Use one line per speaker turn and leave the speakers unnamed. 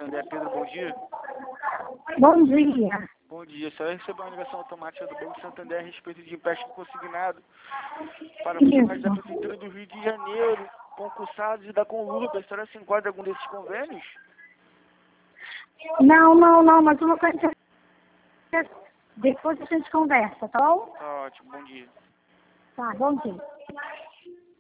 Santander. Pedro, bom dia.
Bom dia.
Bom dia. Só recebeu uma ligação automática do Banco Santander a respeito de empréstimo consignado para funcionários da Prefeitura do Rio de Janeiro, concursados e da Conurb. A senhora se enquadra em algum desses convênios?
Não, mas uma coisa... Depois a gente conversa, tá bom?
Tá ótimo. Bom dia.
Tá, bom dia.